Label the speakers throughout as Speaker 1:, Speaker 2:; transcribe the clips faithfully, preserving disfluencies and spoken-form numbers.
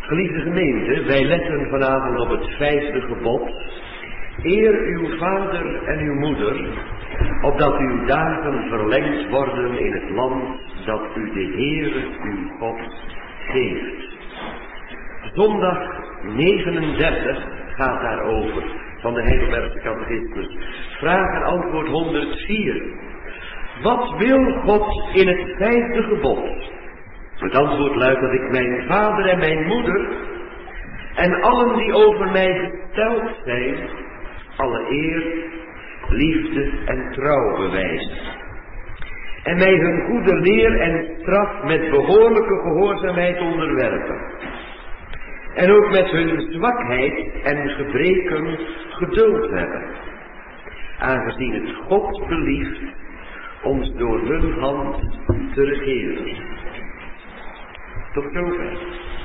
Speaker 1: Geliefde gemeente, wij letten vanavond op het vijfde gebod. Eer uw vader en uw moeder, opdat uw dagen verlengd worden in het land dat u de Heere uw God geeft. Zondag negenendertig gaat daarover, van de Heidelbergse Catechismus. Vraag en antwoord honderdvier. Wat wil God in het vijfde gebod? Het antwoord luidt dat ik mijn vader en mijn moeder en allen die over mij gesteld zijn, alle eer, liefde en trouw bewijs. En mij hun goede leer en straf met behoorlijke gehoorzaamheid onderwerpen. En ook met hun zwakheid en gebreken geduld hebben. Aangezien het God belieft ons door hun hand te regeren. Tot zover.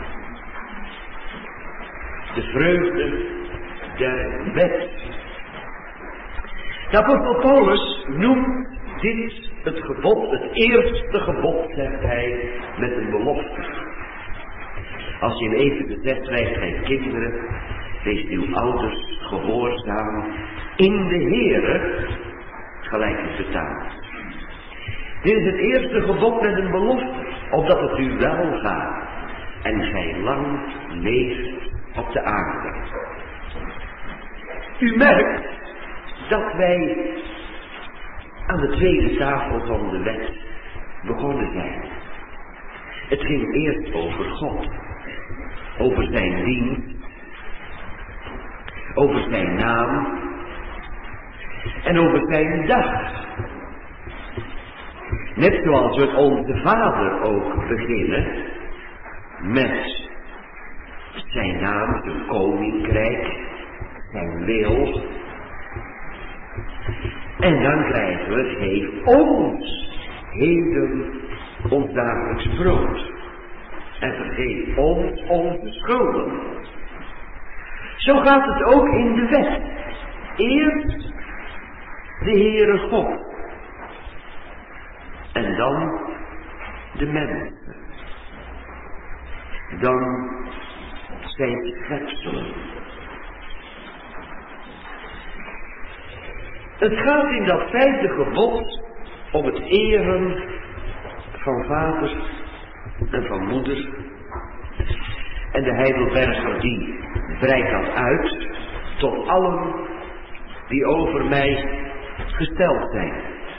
Speaker 1: De vreugde der wet. De apostel Paulus noemt dit het gebod, het eerste gebod, zegt hij, met een belofte. Als je in Efeze zegt, schrijft gij kinderen, wees uw ouders gehoorzaam in de Heere, gelijk is vertaald. Dit is het eerste gebod met een belofte, opdat het u wel gaat en gij lang leeft op de aarde. U merkt dat wij aan de tweede tafel van de wet begonnen zijn. Het ging eerst over God, over zijn dienst, over zijn naam en over zijn dag. Net zoals we onze Vader ook beginnen met zijn naam, zijn koninkrijk, zijn wil. En dan krijgen we, geef ons heden ons dagelijks brood. En vergeef ons onze schulden. Zo gaat het ook in de wet. Eerst de Heere God. En dan de mensen. Dan zijn schepselen. Het gaat in dat vijfde gebod om het eren van vader en van moeder. En de Heidelberger die breidt dat uit tot allen die over mij gesteld zijn.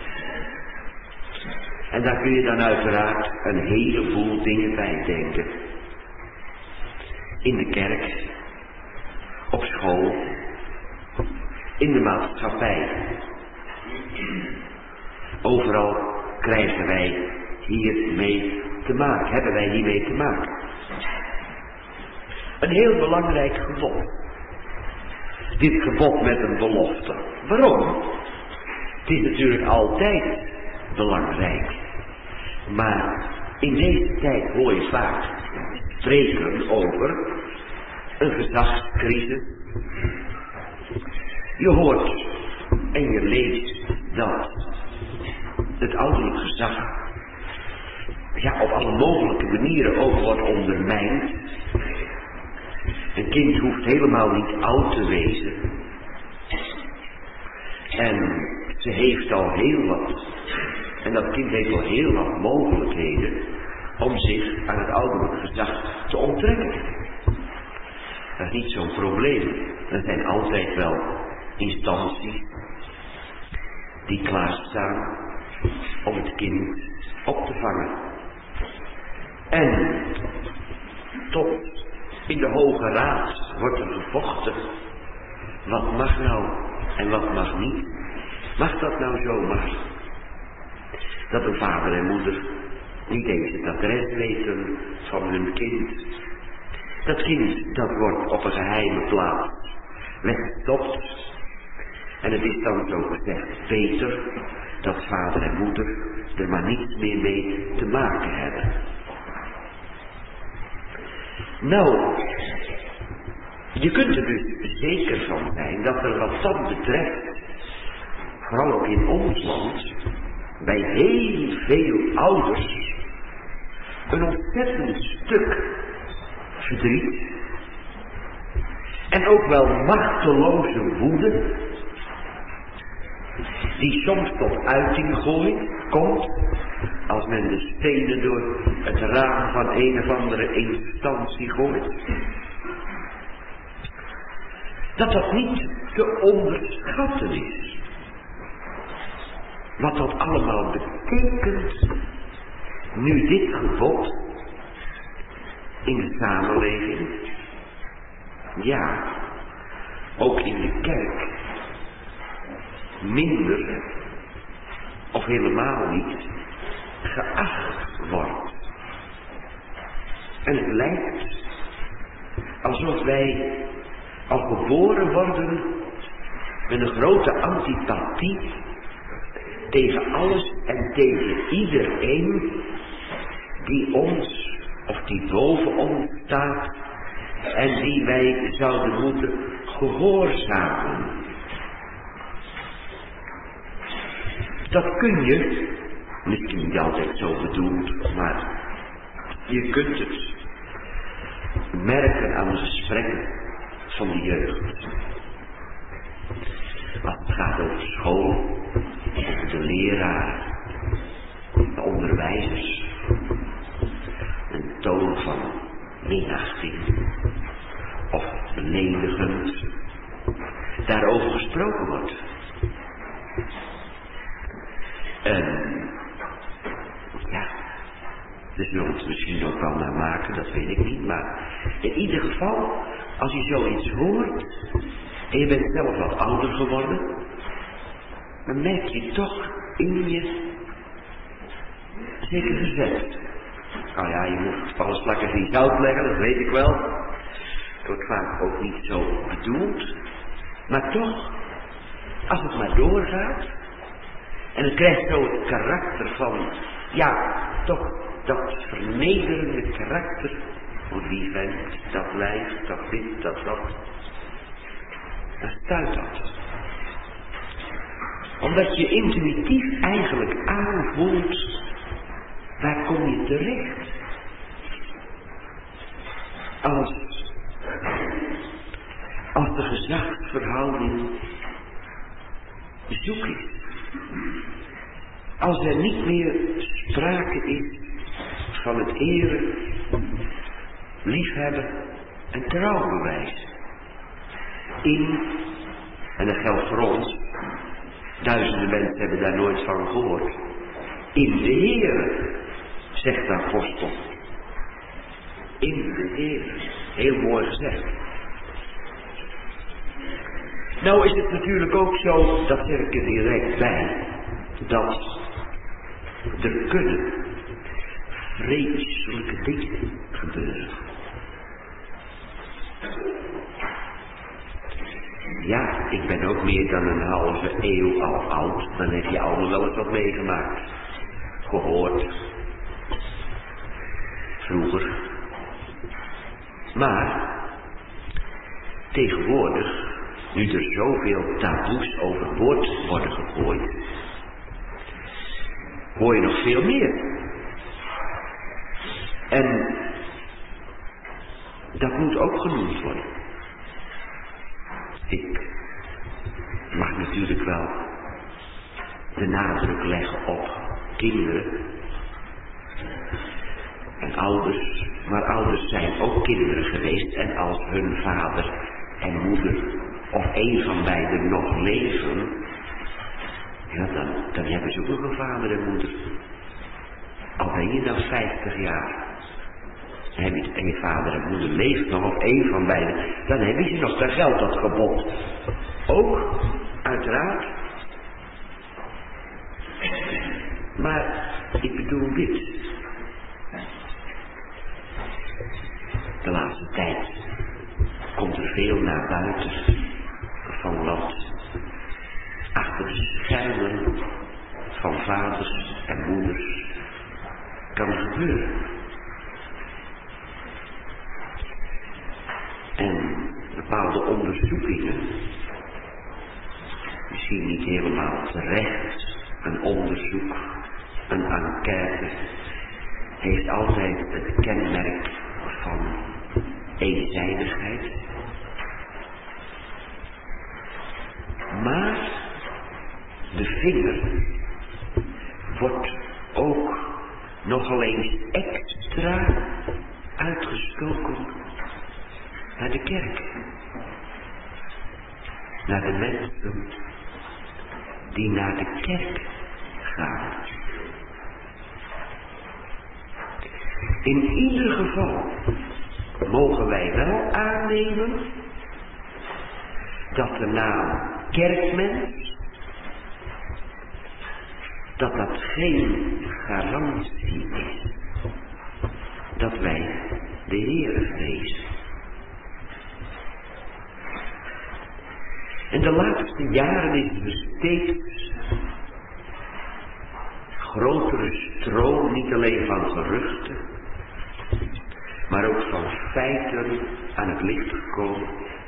Speaker 1: En daar kun je dan uiteraard een heleboel dingen bij denken. In de kerk, op school, in de maatschappij. Overal krijgen wij hiermee te maken, hebben wij hiermee te maken. Een heel belangrijk gebod. Dit gebod met een belofte. Waarom? Het is natuurlijk altijd belangrijk. Maar in deze tijd hoor je vaak spreken over een gezagscrisis. Je hoort en je leest dat het ouderlijk gezag ja, op alle mogelijke manieren ook wordt ondermijnd. Een kind hoeft helemaal niet oud te wezen. En ze heeft al heel wat. En dat kind heeft al heel wat mogelijkheden om zich aan het ouderlijk gezag te onttrekken. Dat is niet zo'n probleem. Er zijn altijd wel instanties die klaarstaan om het kind op te vangen. En tot in de Hoge Raad wordt er gevochten. Wat mag nou en wat mag niet? Mag dat nou zomaar? Dat een vader en moeder niet eens het adres weten van hun kind. Dat kind dat wordt op een geheime plaats weggestopt. En het is dan zo gezegd beter dat vader en moeder er maar niets meer mee te maken hebben. Nou, je kunt er dus zeker van zijn dat er wat dat betreft, vooral ook in ons land, bij heel veel ouders een ontzettend stuk verdriet ook wel machteloze woede, die soms tot uiting gooit, komt, als men de stenen door het raam van een of andere instantie gooit. Dat dat niet te onderschatten is. Wat dat allemaal betekent, nu dit gebod in de samenleving, ja, ook in de kerk, minder of helemaal niet geacht wordt. En het lijkt alsof wij al geboren worden met een grote antipathie tegen alles en tegen iedereen die ons of die boven ons staat en die wij zouden moeten gehoorzamen. Dat kun je, misschien niet altijd zo bedoeld, maar je kunt het merken aan de gesprekken van de jeugd. Als het gaat over school, over de leraar, de onderwijzers, een toon van minachting of beledigend daarover gesproken wordt. En ja, we zullen het misschien ook wel naar maken, dat weet ik niet, maar in ieder geval, als je zoiets hoort en je bent zelf wat ouder geworden, dan merk je toch in je zeker verzet. Nou ja, je moet alles lekker niet uitleggen, dat weet ik wel. Het wordt vaak ook niet zo bedoeld. Maar toch, als het maar doorgaat, en het krijgt zo het karakter van, ja, toch dat vernederende karakter voor die vent, dat lijf, dat dit, dat dat. Dan stuit dat. Omdat je intuïtief eigenlijk aanvoelt, waar kom je terecht? Als, als de gezagsverhouding zoek is. Als er niet meer sprake is van het eren, liefhebben en trouw bewijzen. In, en dat geldt voor ons, duizenden mensen hebben daar nooit van gehoord. In de Heere, zegt de apostel. In de Heere. Heel mooi gezegd. Nou is het natuurlijk ook zo, dat zeg ik er direct bij, dat er kunnen vreselijke dingen gebeuren. Ja, ik ben ook meer dan een halve eeuw al oud, dan heb je allemaal wel eens wat meegemaakt. Gehoord. Vroeger. Maar, tegenwoordig, nu er zoveel taboes overboord worden gegooid, hoor je nog veel meer. En dat moet ook genoemd worden. Ik mag natuurlijk wel de nadruk leggen op kinderen en ouders, maar ouders zijn ook kinderen geweest en als hun vader en moeder of een van beiden nog leven, ja, dan, dan hebben ze ook nog een vader en moeder. Al ben je dan vijftig jaar, dan heb je en je vader en moeder leeft nog, of een van beiden, dan heb je nog, dan geldt dat gebod. Ook, uiteraard. Maar ik bedoel dit. De laatste tijd komt er veel naar buiten van wat achter de schermen van vaders en moeders kan gebeuren. En bepaalde onderzoekingen, misschien niet helemaal terecht, een onderzoek, een enquête, heeft altijd het kenmerk van eenzijdigheid. naar de kerk. Naar de mensen die naar de kerk gaan. In ieder geval mogen wij wel aannemen dat de naam kerkmens, dat dat geen garantie is dat wij de Heere vrezen. En de laatste jaren is er steeds grotere stroom, niet alleen van geruchten, maar ook van feiten aan het licht gekomen.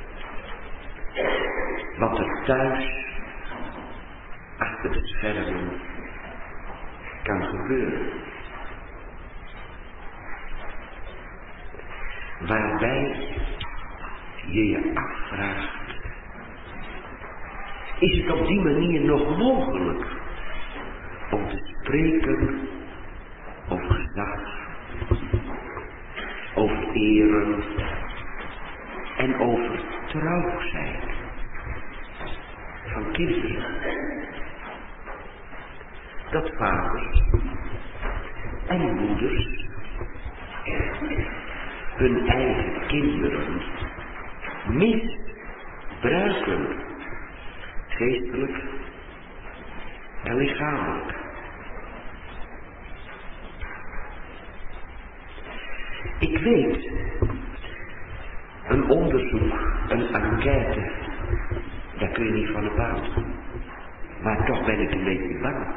Speaker 1: Wat er thuis, achter de schermen, kan gebeuren. Waarbij je je afvraagt, is het op die manier nog mogelijk om te spreken over gezag, over eren en over trouw zijn van kinderen? Dat vaders en moeders hun eigen kinderen misbruiken, geestelijk en lichamelijk. Ik weet, een onderzoek, een enquête, daar kun je niet van op aan. Maar toch ben ik een beetje bang.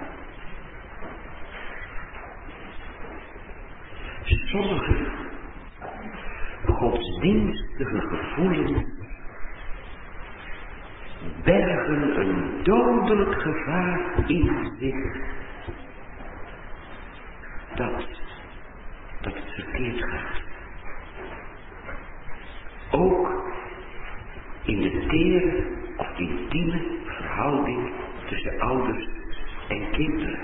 Speaker 1: Sommige godsdienstige gevoelens bergen een dodelijk gevaar in zich dat, dat het verkeerd gaat. Ook in de tere of intieme verhouding tussen ouders en kinderen.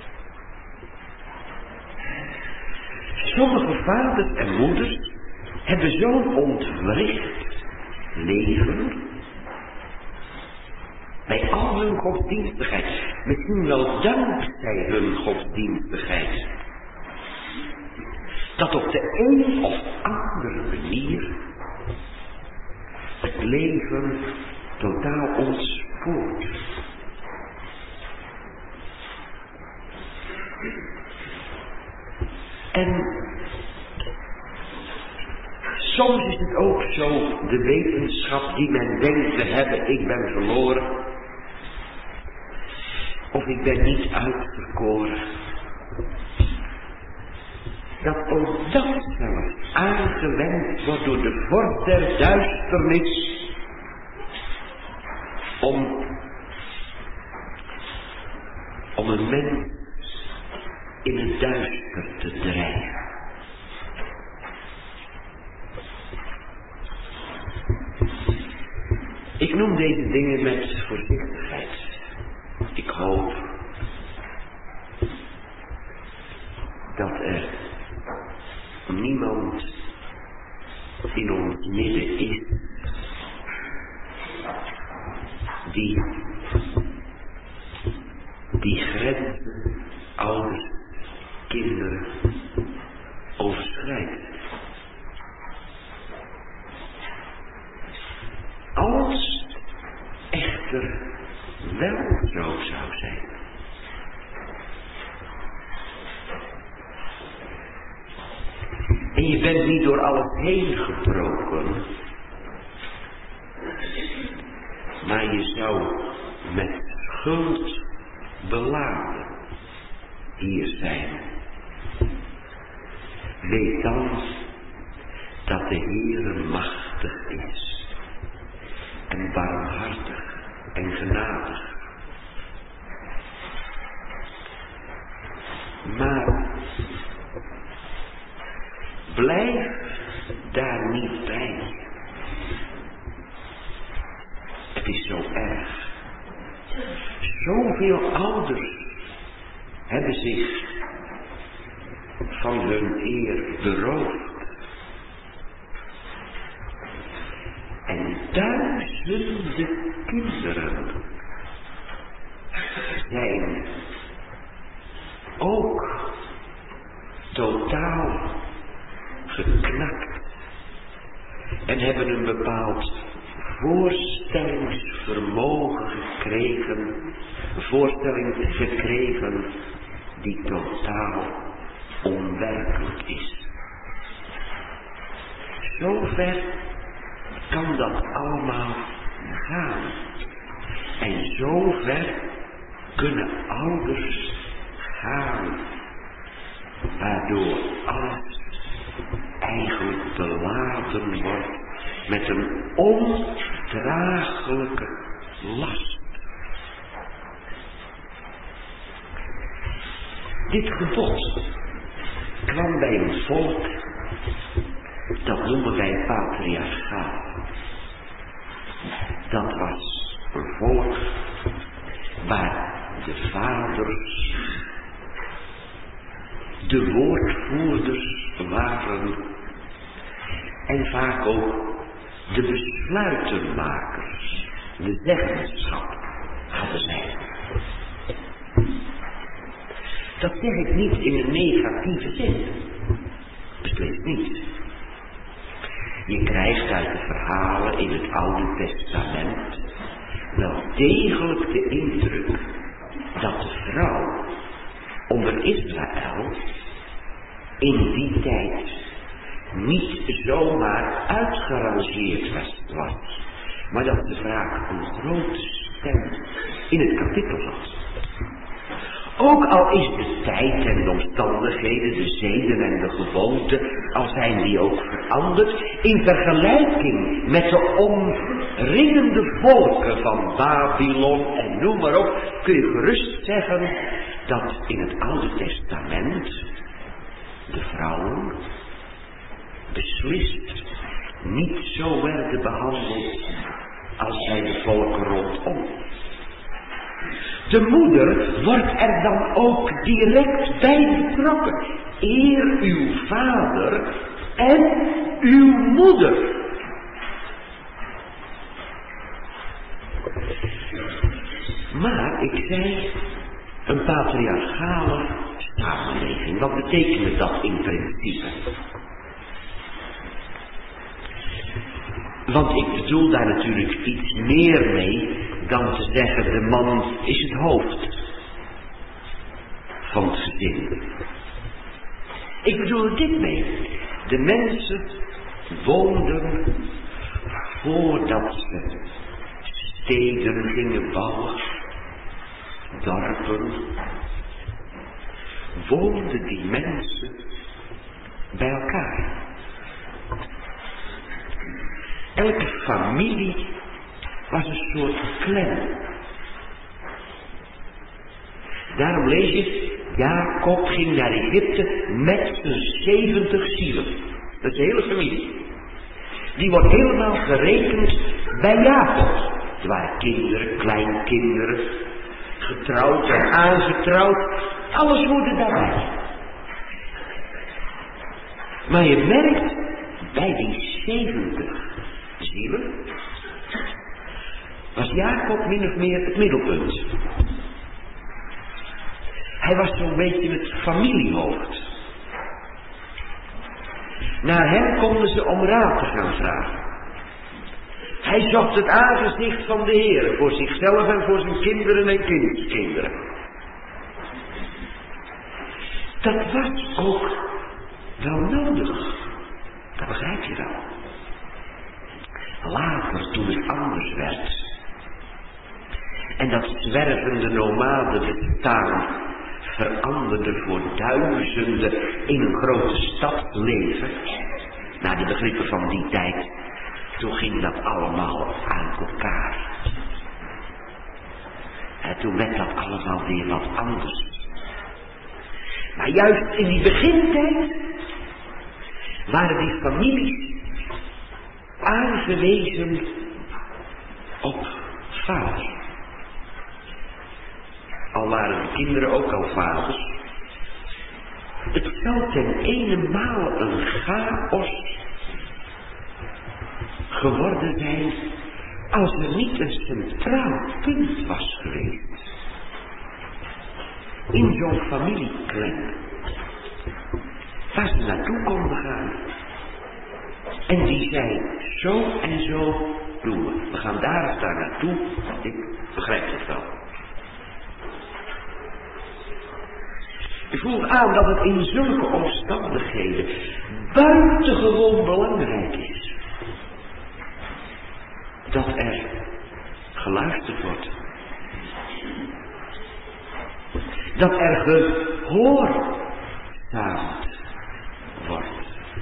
Speaker 1: Sommige vaders en moeders hebben zo'n ontwricht leven bij al hun godsdienstigheid, misschien wel dankzij hun godsdienstigheid, dat op de een of andere manier het leven totaal ontspoort. En soms is het ook zo, de wetenschap die men denkt te hebben, ik ben verloren, of ik ben niet uitverkoren, dat ook dat zelfs aangewend wordt door de vorst der duisternis om, om een mens in het duister te drijven. Ik noem deze dingen met voorzichtigheid. Ik hoop dat er niemand in ons midden is die die grenzen, ouders, kinderen overschrijdt. Als echter wel zo zou zijn, en je bent niet door alles heen gebroken, maar je zou met schuld beladen hier zijn. Weet dan dat de Heere machtig is en barmhartig en genadig. Maar blijf daar niet bij. Het is zo erg. Zoveel ouders hebben zich van hun eer beroofd. zijn ook totaal geknakt en hebben een bepaald voorstellingsvermogen gekregen, een voorstelling gekregen die totaal onwerkelijk is. Zover kan dat allemaal gaan. En zover kunnen ouders gaan, waardoor alles eigenlijk beladen wordt met een ondraaglijke last. Dit gebod kwam bij een volk, dat noemen wij patriarchaal. Dat was een volk waar de vaders de woordvoerders waren en vaak ook de besluitenmakers, de zeggenschap hadden zij. Dat zeg ik niet in een negatieve zin. Beslist niet. Je krijgt uit de verhalen in het Oude Testament wel degelijk de indruk dat de vrouw onder Israël in die tijd niet zomaar uitgerangeerd was, maar dat de vraag een grote stem in het kapitel had. Ook al is de tijd en de omstandigheden, de zeden en de gewoonten, al zijn die ook veranderd, in vergelijking met de omringende volken van Babylon en noem maar op, kun je gerust zeggen dat in het Oude Testament de vrouwen beslist niet zo werden behandeld als bij de volken rondom. De moeder wordt er dan ook direct bij betrokken. Eer uw vader en uw moeder. Maar ik zei een patriarchale samenleving. Wat betekent dat in principe? Want ik bedoel daar natuurlijk iets meer mee dan te zeggen de man is het hoofd van het gezin. Ik bedoel er dit mee. De mensen woonden voordat ze steden gingen bouwen, dorpen, woonden die mensen bij elkaar. Elke familie was een soort clan. Daarom lees je, Jacob ging naar Egypte met zijn zeventig zielen. Dat is de hele familie. Die wordt helemaal gerekend bij Jacob. Er waren kinderen, kleinkinderen, getrouwd en aangetrouwd. Alles hoorde daarbij. Maar je merkt, bij die zeventig zielen was Jacob min of meer het middelpunt. Hij was zo'n beetje het familiehoofd. Naar hem konden ze om raad te gaan vragen. Hij zocht het aangezicht van de Heer voor zichzelf en voor zijn kinderen en kindskinderen. Dat was ook wel nodig. Dat begrijp je wel. Later, toen het anders werd en dat zwervende nomadenbestaan veranderde voor duizenden in een grote stad leven, naar de begrippen van die tijd, toen ging dat allemaal aan elkaar. En toen werd dat allemaal weer wat anders. Maar juist in die begintijd waren die families aangewezen op vader. Al waren de kinderen ook al vaders. Het zou ten eenenmale een chaos geworden zijn als er niet een centraal punt was geweest. in zo'n familieklem, waar ze naartoe konden gaan. En die zei, zo en zo doen we. We gaan daar of daar naartoe, ik begrijp het wel. Ik voel aan dat het in zulke omstandigheden buitengewoon belangrijk is dat er geluisterd wordt. Dat er gehoorzaamd wordt.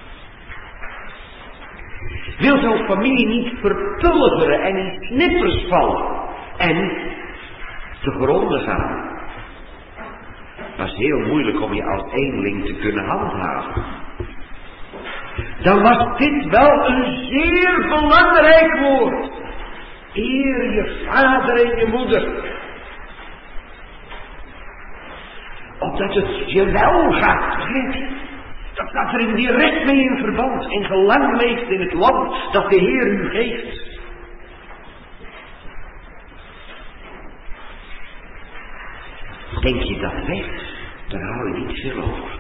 Speaker 1: Wil zo'n familie niet verpulveren en in knippers vallen en te gronden gaan? Het was heel moeilijk om je als eenling te kunnen handhaven. Dan was dit wel een zeer belangrijk woord. Eer je vader en je moeder. Opdat het je wel gaat. Dat staat er in direct mee in verband. En gelang leeft in het land dat de Heer u geeft. Denk je dat weg, dan hou je niet veel over.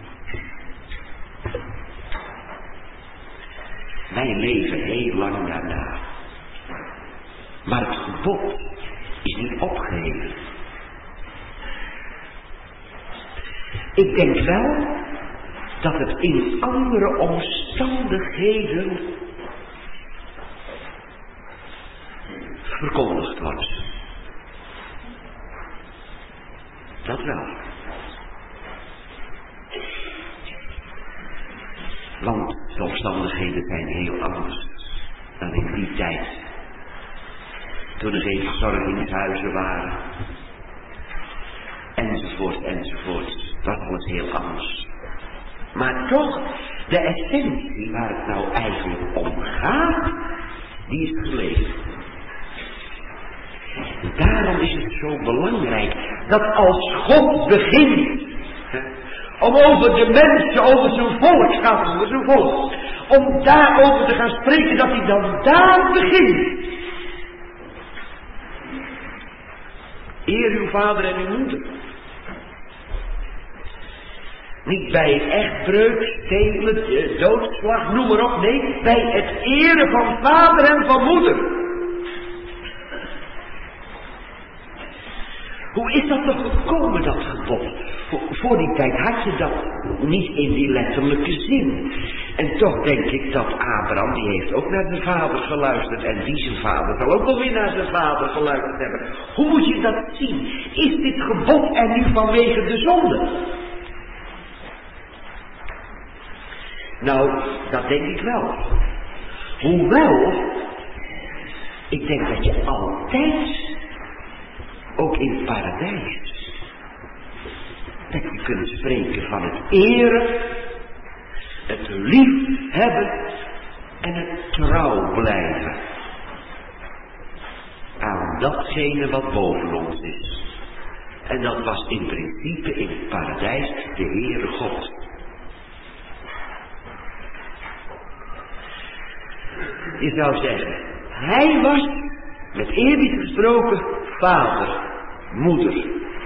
Speaker 1: Wij leven heel lang daarna. Maar het gebod is niet opgeheven. Ik denk wel dat het in andere omstandigheden verkondigd wordt. Dat wel. Want de omstandigheden zijn heel anders dan in die tijd. Toen er geen verzorgingshuizen waren. Enzovoort, enzovoort. Dat was heel anders. Maar toch, de essentie waar het nou eigenlijk om gaat, die is gebleven. Daarom is het zo belangrijk dat als God begint om over de mensen, over zijn volk gaat, over zijn volk, om daarover te gaan spreken, dat hij dan daar begint. Eer uw vader en uw moeder. Niet bij echtbreuk, stelen, doodslag, noem maar op. Nee, bij het eren van vader en van moeder. Hoe is dat toch gekomen, dat gebod? Voor, voor die tijd had je dat niet in die letterlijke zin. En toch denk ik dat Abraham, die heeft ook naar zijn vader geluisterd. En die zijn vader zal ook alweer naar zijn vader geluisterd hebben. Hoe moet je dat zien? Is dit gebod er nu vanwege de zonde? Nou, dat denk ik wel. Hoewel, ik denk dat je altijd, ook in het paradijs, dat je kunt spreken van het eren, het liefhebben en het trouw blijven aan datgene wat boven ons is. En dat was in principe in het paradijs de Heere God. Je zou zeggen, hij was, met eerbied gesproken, vader, moeder.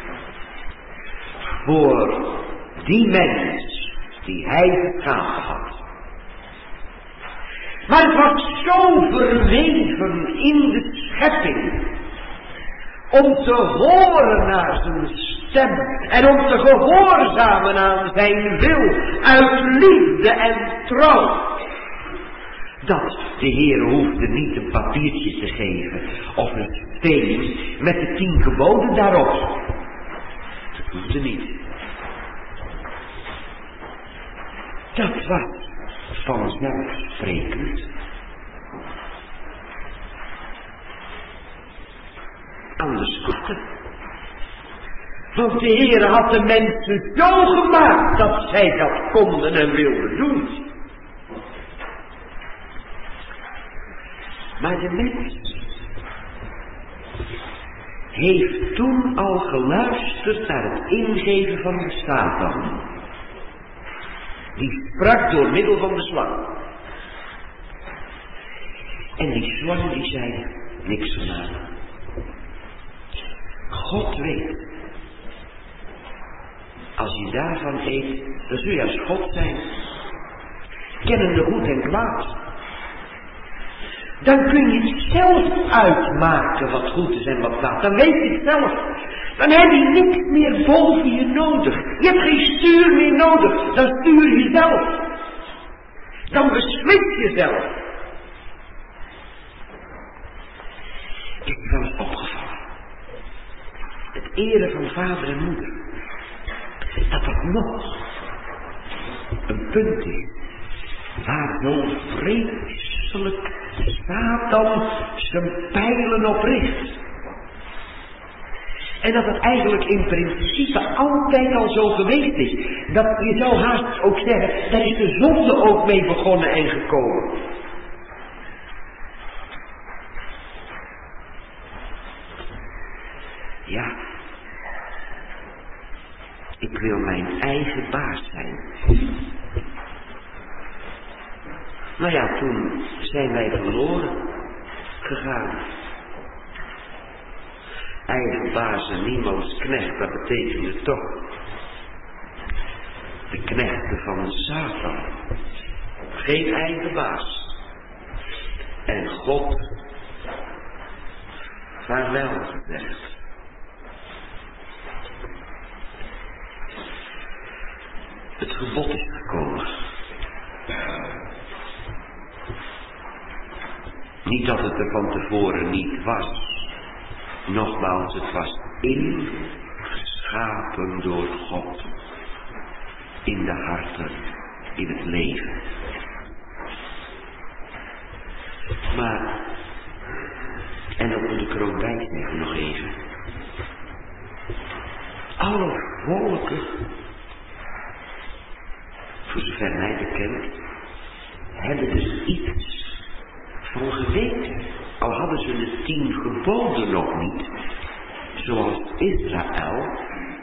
Speaker 1: Voor die mens die hij geschapen had. Maar het was zo verweven in de schepping. Om te horen naar zijn stem. En om te gehoorzamen aan zijn wil. Uit liefde en trouw. Dat de Heer hoefde niet een papiertje te geven. Of een steen met de tien geboden daarop. Dat hoefde niet. Dat was vanzelfsprekend. Anders kon het. Want de Heer had de mensen zo gemaakt dat zij dat konden en wilden doen. Maar de mens heeft toen al geluisterd naar het ingeven van de Satan. Die sprak door middel van de slang. En die slang die zei niks van aan. God weet als je daarvan eet, dan zul je als God zijn. Kennende goed en kwaad. Dan kun je het zelf uitmaken wat goed is en wat kwaad. Dan weet je het zelf. Dan heb je niks meer boven je nodig. Je hebt geen stuur meer nodig. Dan stuur je zelf. Dan beslis je zelf. Ik ben wel eens opgevallen. Het eren van vader en moeder. Dat dat nog een punt is. Waar zo vreselijk Satan zijn pijlen op richt. En dat het eigenlijk in principe altijd al zo geweest is. Dat je zou haast ook zeggen, daar is de zonde ook mee begonnen en gekomen. Ja. Ik wil mijn eigen baas zijn. Nou ja, toen zijn wij verloren gegaan. Eigen baas en niemands knecht, dat betekende toch de knechten van de Satan. Geen eigen baas. En God, vaarwel gezegd. Het gebod is gekomen. Niet dat het er van tevoren niet was. Nogmaals, het was ingeschapen door God. In de harten, in het leven. Maar, en dat moet ik er ook bij zeggen nog even. Alle volken, voor zover mij bekend, hebben dus iets van geweten. Al hadden ze de tien geboden nog niet, zoals Israël,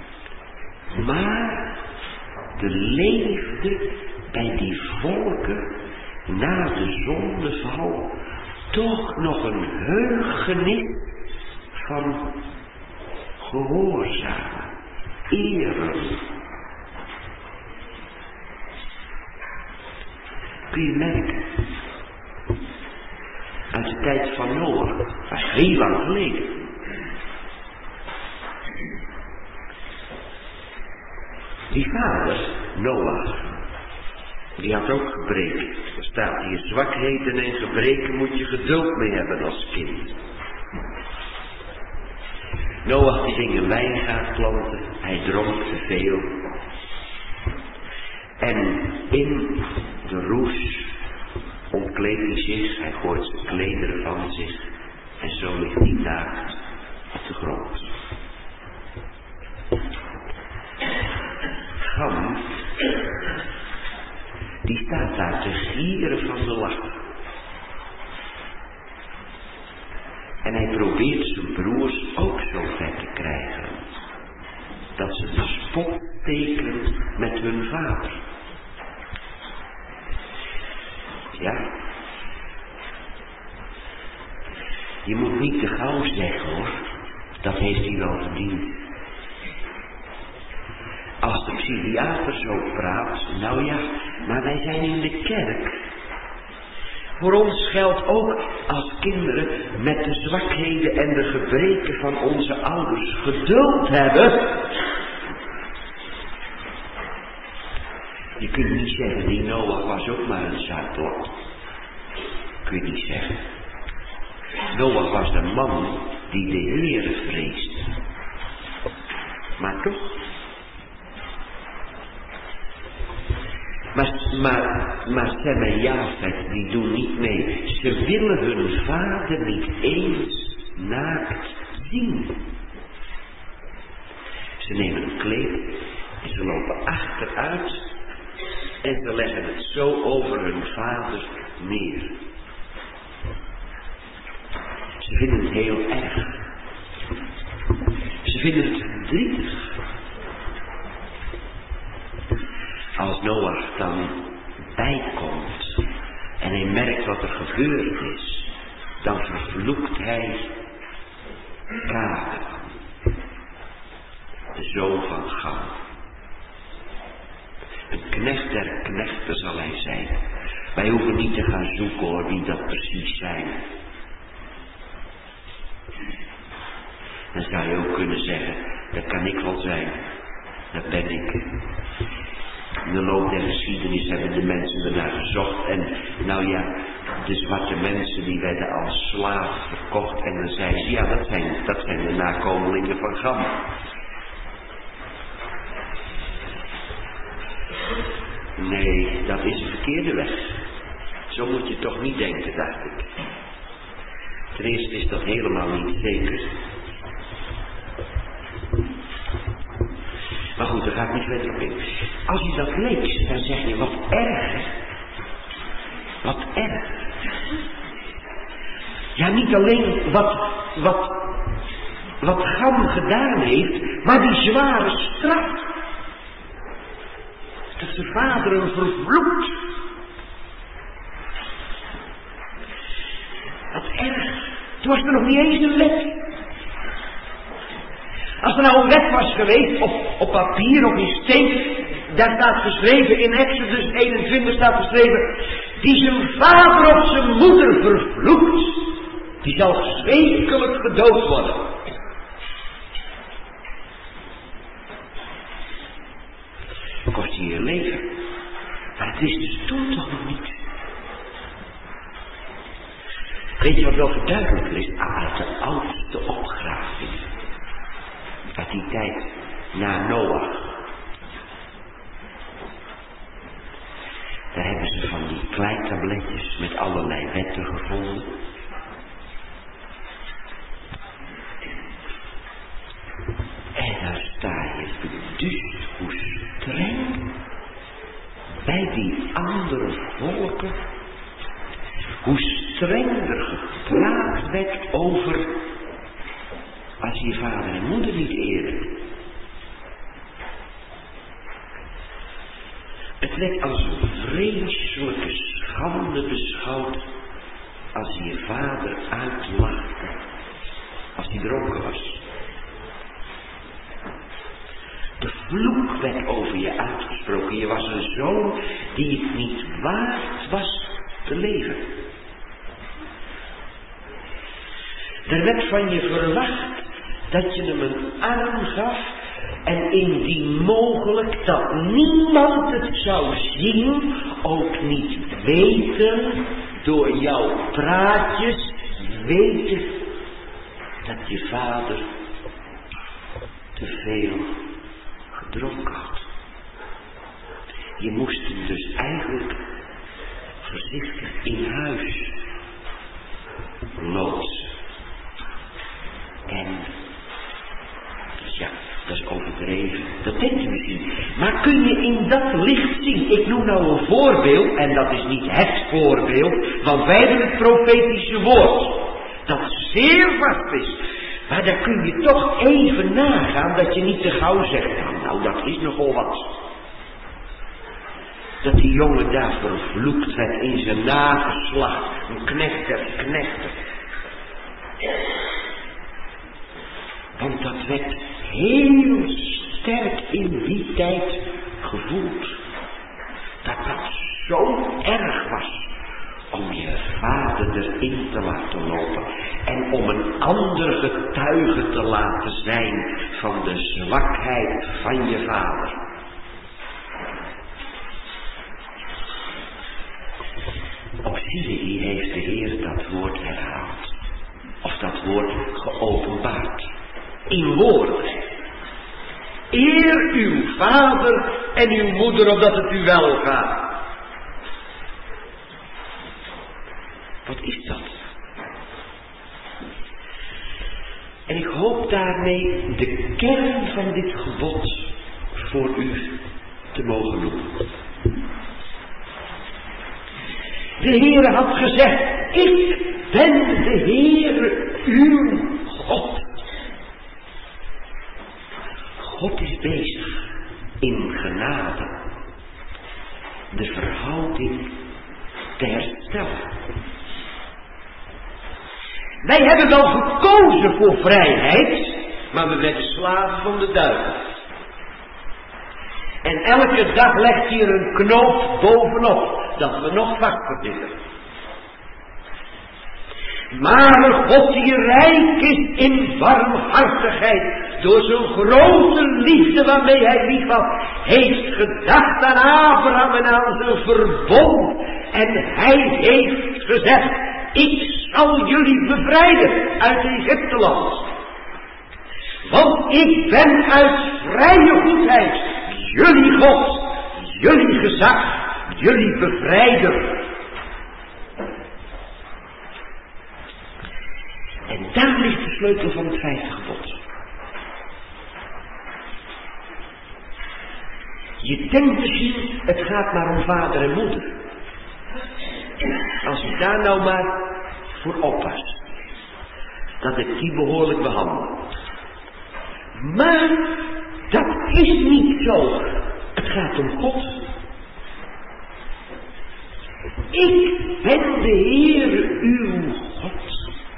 Speaker 1: maar er leefde bij die volken na de zondeval toch nog een heugenis van gehoorzamen, eren. Kun je merken? Uit de tijd van Noach, dat is heel lang geleden. Die vader, Noach, die had ook gebreken. Er staat hier, zwakheden en gebreken moet je geduld mee hebben als kind. Noach die ging een wijngaard planten, hij dronk te veel. En in de roes ontkleedt hij zich, hij gooit zijn klederen van zich en zo ligt hij naakt op de grond. Ham, die staat daar te gieren van de lach. En hij probeert zijn broers ook zo ver te krijgen, dat ze de spot tekenen met hun vader. Ja. Je moet niet te gauw zeggen hoor. Dat heeft hij wel verdiend. Als de psychiater zo praat, nou ja, maar wij zijn in de kerk. Voor ons geldt ook als kinderen met de zwakheden en de gebreken van onze ouders geduld hebben. Je kunt niet zeggen, die Noach was ook maar een zuidblad. Kun je niet zeggen. Noach was de man die de Heere vreest. Maar toch. Maar, maar, maar Sem en Jafet, die doen niet mee. Ze willen hun vader niet eens naakt zien. Ze nemen een kleed en ze lopen achteruit. En ze leggen het zo over hun vader neer. Ze vinden het heel erg. Ze vinden het verdrietig. Als Noach dan bijkomt en hij merkt wat er gebeurd is, dan vervloekt hij Kaam, de zoon van Gam. Een knecht der knechten zal hij zijn. Wij hoeven niet te gaan zoeken hoor, wie dat precies zijn. Dan zou je ook kunnen zeggen, dat kan ik wel zijn. Dat ben ik. In de loop der geschiedenis hebben de mensen ernaar gezocht. En nou ja, de zwarte mensen die werden als slaaf verkocht. En dan zeiden ze, ja dat zijn, dat zijn de nakomelingen van Gam. Nee, dat is een verkeerde weg. Zo moet je toch niet denken, dacht ik. Ten eerste is dat helemaal niet zeker. Maar goed, daar ga ik niet verder op in. Als je dat leest, dan zeg je, wat erg. Wat erg. Ja, niet alleen wat, wat, wat Gam gedaan heeft, maar die zware straf. Dat zijn vader hem vervloekt. Wat erg. Toen was er nog niet eens een wet. Als er nou een wet was geweest, op, op papier, op een steen, daar staat geschreven, in Exodus eenentwintig staat geschreven, die zijn vader of zijn moeder vervloekt, die zal schrikkelijk gedood worden. Kost je je leven. Maar het is dus toen toch nog niet. Weet je wat wel verduidelijker is? Uit de oudste opgraving. Uit die tijd na Noach. Daar hebben ze van die kleitabletjes met allerlei wetten gevonden. En daar sta je beduust hoe streng bij die andere volken, hoe streng er gepraat werd over als je vader en moeder niet eren. Het werd als een vreselijke schande beschouwd als je je vader uitlachte, als hij dronken was. De vloek werd over je uitgesproken. Je was een zoon die het niet waard was te leven. Er werd van je verwacht dat je hem een arm gaf en indien mogelijk dat niemand het zou zien, ook niet weten, door jouw praatjes, weten dat je vader te veel gedronken had. Je moest hem dus eigenlijk voorzichtig in huis loodsen. En, dus ja, dat is overdreven. Dat denkt u misschien. Maar kun je in dat licht zien? Ik noem nou een voorbeeld, en dat is niet het voorbeeld, want wij hebben het profetische woord. Dat zeer vast is. Maar daar kun je toch even nagaan dat je niet te gauw zegt, nou, nou dat is nogal wat. Dat die jongen daar vervloekt werd in zijn nageslacht, een knecht der knechten. Want dat werd heel sterk in die tijd gevoeld. Dat dat zo erg was om je vader erin te laten lopen. En om een ander getuige te laten zijn van de zwakheid van je vader. Op Sinai heeft de Heer dat woord herhaald. Of dat woord geopenbaard. In woorden. Eer uw vader en uw moeder opdat het u wel gaat. Wat is dat? En ik hoop daarmee de kern van dit gebod voor u te mogen noemen. De Heere had gezegd, ik ben de Heere uw God. God is bezig in genade de verhouding te herstellen. Wij hebben wel gekozen voor vrijheid, maar we werden slaven van de duivel. En elke dag legt hier een knoop bovenop, dat we nog vaster zitten. Maar God die rijk is in barmhartigheid, door zijn grote liefde waarmee hij lief had, heeft gedacht aan Abraham en aan zijn verbond. En hij heeft gezegd, ik zal jullie bevrijden uit Egypteland. Want ik ben uit vrije goedheid jullie God, jullie gezag, jullie bevrijder. En daar ligt de sleutel van het vijfde gebod. Je denkt misschien, het gaat maar om vader en moeder. Als je daar nou maar voor oppast, dat ik die behoorlijk behandel. Maar dat is niet zo. Het gaat om God. Ik ben de Heer uw God.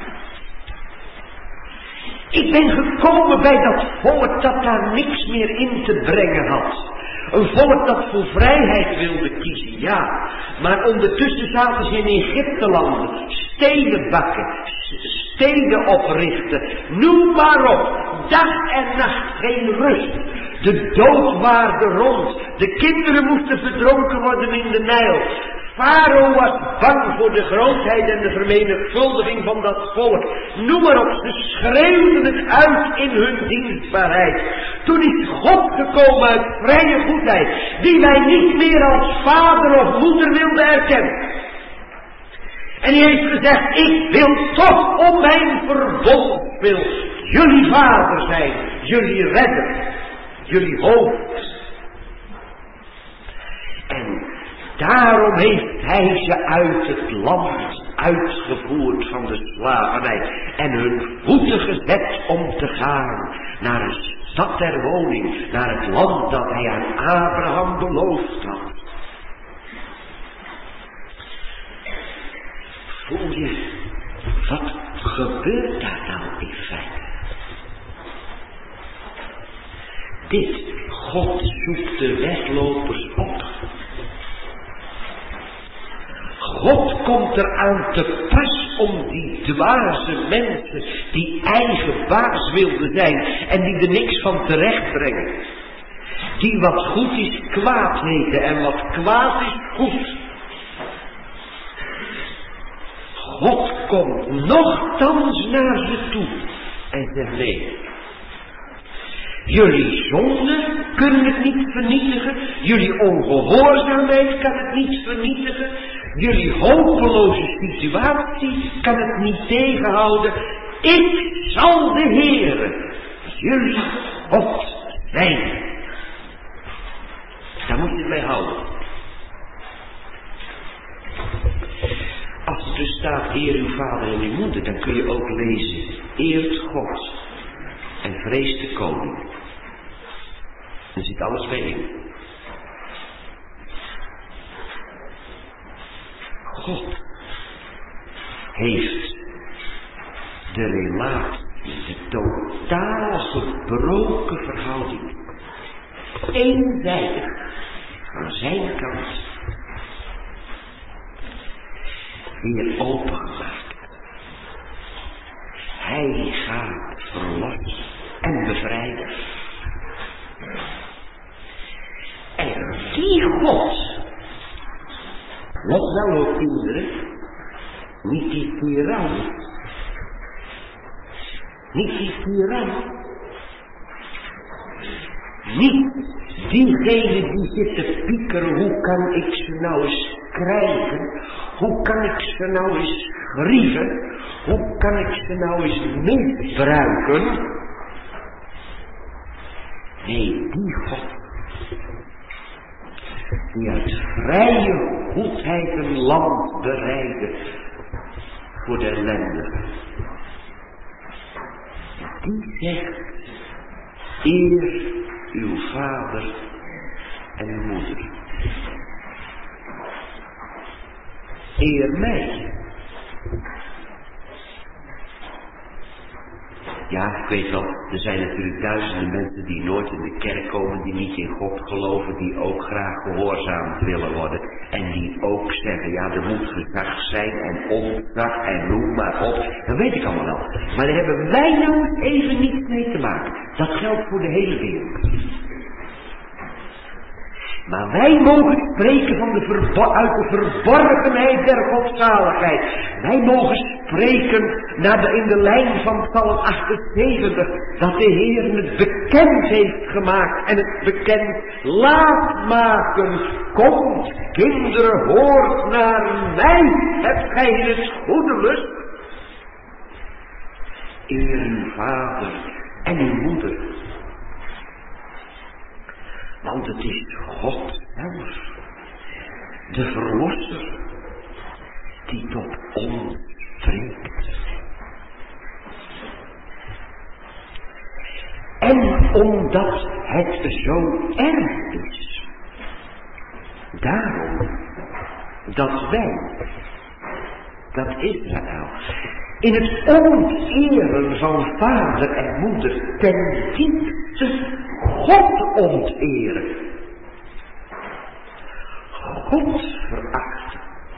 Speaker 1: Ik ben gekomen bij dat volk dat daar niks meer in te brengen had. Een volk dat voor vrijheid wilde kiezen, ja. Maar ondertussen zaten ze in Egyptelanden. Steden bakken, steden oprichten. Noem maar op. Dag en nacht geen rust. De dood waarde rond. De kinderen moesten verdronken worden in de Nijl. Farao was bang voor de grootheid en de vermenigvuldiging van dat volk. Noem maar op, ze schreeuwden het uit in hun dienstbaarheid. Toen is God gekomen uit vrije goedheid, die wij niet meer als vader of moeder wilden erkennen. En hij heeft gezegd, ik wil toch om mijn verbond wil jullie vader zijn, jullie redder, jullie hoofd. En daarom heeft hij ze uit het land uitgevoerd van de slavernij en hun voeten gezet om te gaan naar een stad der woning, naar het land dat hij aan Abraham beloofd had. Voel je, wat gebeurt daar nou in feite? Dit, God zoekt de weglopers op. God komt eraan te pas om die dwaze mensen die eigen baas wilden zijn en die er niks van terecht brengen. Die wat goed is kwaad heten en wat kwaad is goed. God komt nochtans naar ze toe en zegt nee. Jullie zonde kunnen het niet vernietigen. Jullie ongehoorzaamheid kan het niet vernietigen. Jullie hopeloze situatie kan het niet tegenhouden. Ik zal de Heere jullie God zijn. Daar moet je het bij houden. Als er dus staat, eer uw vader en uw moeder, dan kun je ook lezen, eert God en vrees de koning. Er zit alles bij in. God heeft de relatie, de totaal gebroken verhouding, eenzijdig van zijn kant weer opengemaakt. Hij gaat verlossen en bevrijden. En die God, let wel op kinderen, niet die tiran, niet die tiran, niet diegene die zit te piekeren, hoe kan ik ze nou eens krijgen, hoe kan ik ze nou eens grieven, hoe kan ik ze nou eens misbruiken. Nee, die God, die uit vrije goedheid een land bereidde voor de ellendigen. Die zegt, eer uw vader en uw moeder. Eer mij. Ja, ik weet wel, er zijn natuurlijk duizenden mensen die nooit in de kerk komen, die niet in God geloven, die ook graag gehoorzaamd willen worden. En die ook zeggen, ja, er moet gezag zijn en ontzag en noem maar op. Dat weet ik allemaal wel. Maar daar hebben wij nou even niets mee te maken. Dat geldt voor de hele wereld. Maar wij mogen spreken van de verbo- uit de verborgenheid der godzaligheid. Wij mogen spreken naar de, in de lijn van Psalm achtenzeventig. Dat de Heer het bekend heeft gemaakt. En het bekend laat maken. Komt, kinderen, hoort naar mij. Hebt gij in het goede lust. Eer uw vader en uw moeder. Want het is God zelf, de Verlosser, die tot ons spreekt. En omdat het zo erg is, daarom dat wij, dat Israël, in het onteeren van vader en moeder ten diepste God onteren. God verachten.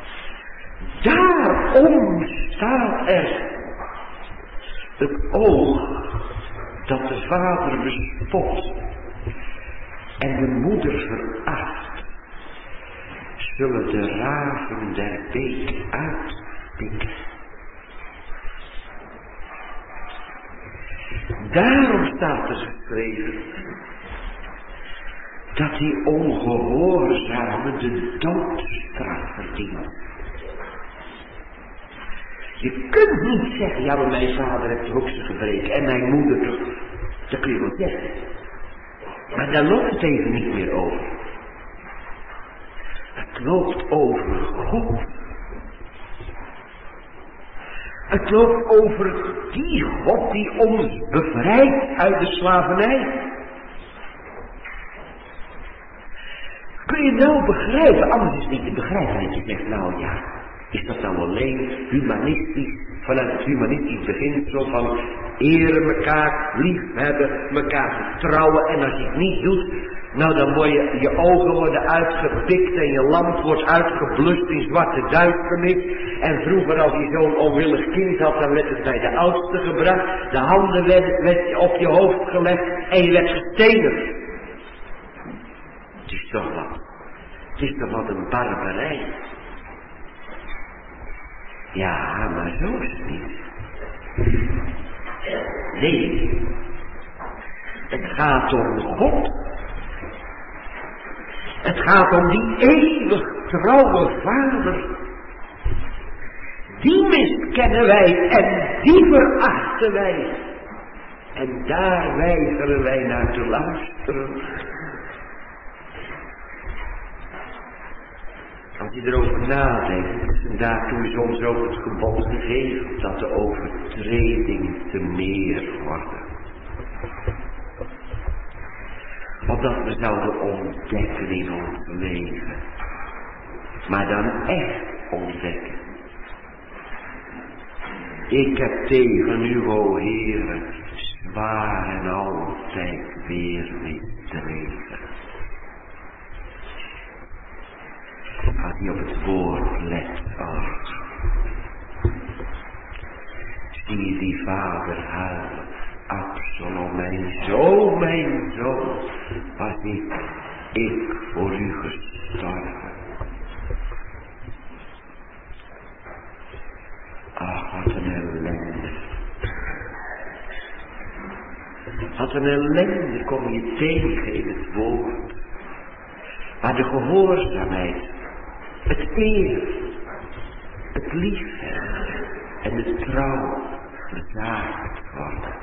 Speaker 1: Daarom staat er het oog dat de vader bespot en de moeder veracht, zullen de raven der beek uitpikken. Daarom staat er geschreven dat die ongehoorzame de doodstraf verdient. Je kunt niet zeggen, ja, maar mijn vader heeft toch ook zijn gebreken en mijn moeder toch. Dat kun je wel zeggen. Maar daar loopt het even niet meer over. Het loopt over God. Het loopt over die God die ons bevrijdt uit de slavernij. Kun je nou begrijpen, anders is het niet te begrijpen dat je zegt, nou ja, is dat nou alleen humanistisch, vanuit het humanistisch beginsel van eren elkaar, liefhebben, elkaar vertrouwen en als je het niet doet, nou dan word je, je ogen worden uitgepikt en je lamp wordt uitgeblust in zwarte duisternis. En vroeger als je zo'n onwillig kind had, dan werd het bij de oudste gebracht. De handen werden, werd op je hoofd gelegd en je werd gestenigd. Het is toch wat. Het is toch wat een barbarij. Ja, maar zo is het niet. Nee. Het gaat om God. Het gaat om die eeuwig trouwe vader. Die miskennen wij en die verachten wij. En daar weigeren wij naar te luisteren. Als je erover nadenkt, en daartoe is ons ook het gebod gegeven, dat de overtredingen te meer worden. Opdat we zouden ontdekken in ons leven. Maar dan echt ontdekken. Ik heb tegen u, o Heere, zwaar en altijd weer misdreven. Als je op het woord let, oh. Zie je die vader huilen. Absalom, mijn zoon, mijn zoon, was ik, ik voor u gestorven. Ach, wat een ellende. Wat een ellende kom je tegen in het woord. Maar de gehoorzaamheid, het eer, het liefhebben en de trouw verzadigd worden.